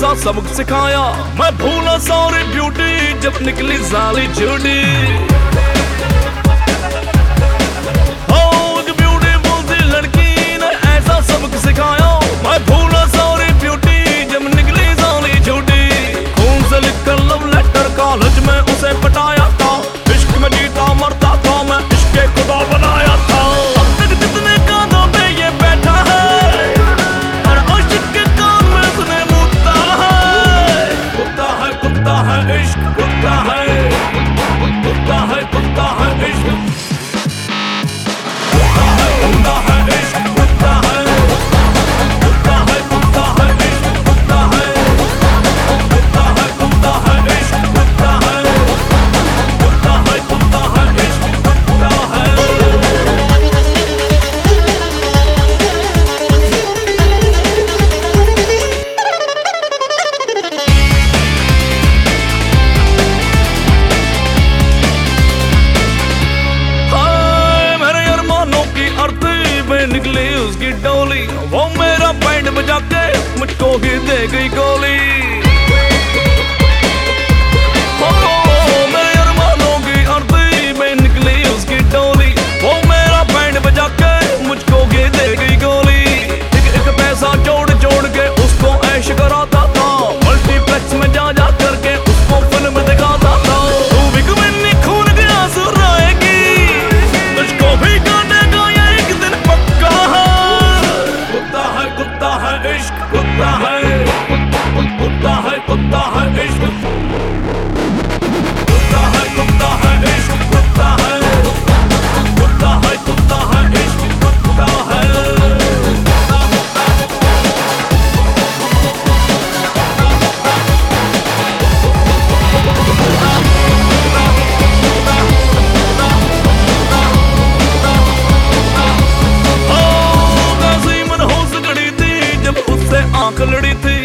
ऐसा सबक सिखाया, मैं भूला सारी ब्यूटी जब निकली जाली झूठी। ब्यूटीफुल सी लड़की ने ऐसा सबक सिखाया, मैं भूला सारी ब्यूटी जब निकली जाली झूठी। खून से लिखकर लव लेटर कॉलेज में उसे पटाया था, इश्क में जीता मरता था मैं, इश्क खुदा बनाया था। अब तक जितने कांधों पे ये बैठा है, हर आशिक के काम में उसने मुद्दा है। कुत्ता है, कुत्ता है इश्क, कुत्ता है, कुत्ता है, कुत्ता है इश्क, कुत्ता है, कुत्ता है इश्क, कुत्ता है, कुत्ता है, कुत्ता है इश्क, कुत्ता है, कुत्ता है, कुत्ता है इश्क, कुत्ता है, कुत्ता है, कुत्ता है इश्क, कुत्ता है। निकली उसकी डोली, वो मेरा बैंड बजा के मुझको ही दे गई गोली। मेरे अरमानों की आरती में निकली उसकी डोली, वो मेरा बैंड बजा के मुझको ही दे गई गोली। एक पैसा जोड़ जोड़ के उसको ऐश कराता था, मल्टीप्लेक्स में जा जा करके उसको फिल्म दिखाता था। तू भी कभी खून के आंसू रोएगी, तुझको भी काटेगा ये एक दिन पक्का है। कुत्ता है, कुत्ता है इश्क, कुत्ता है, कुत्ता है, कुत्ता है इश्क, कुत्ता है, कुत्ता है इश्क, कुत्ता है, कुत्ता है, कुत्ता है इश्क, कुत्ता है। आंख लड़ी थी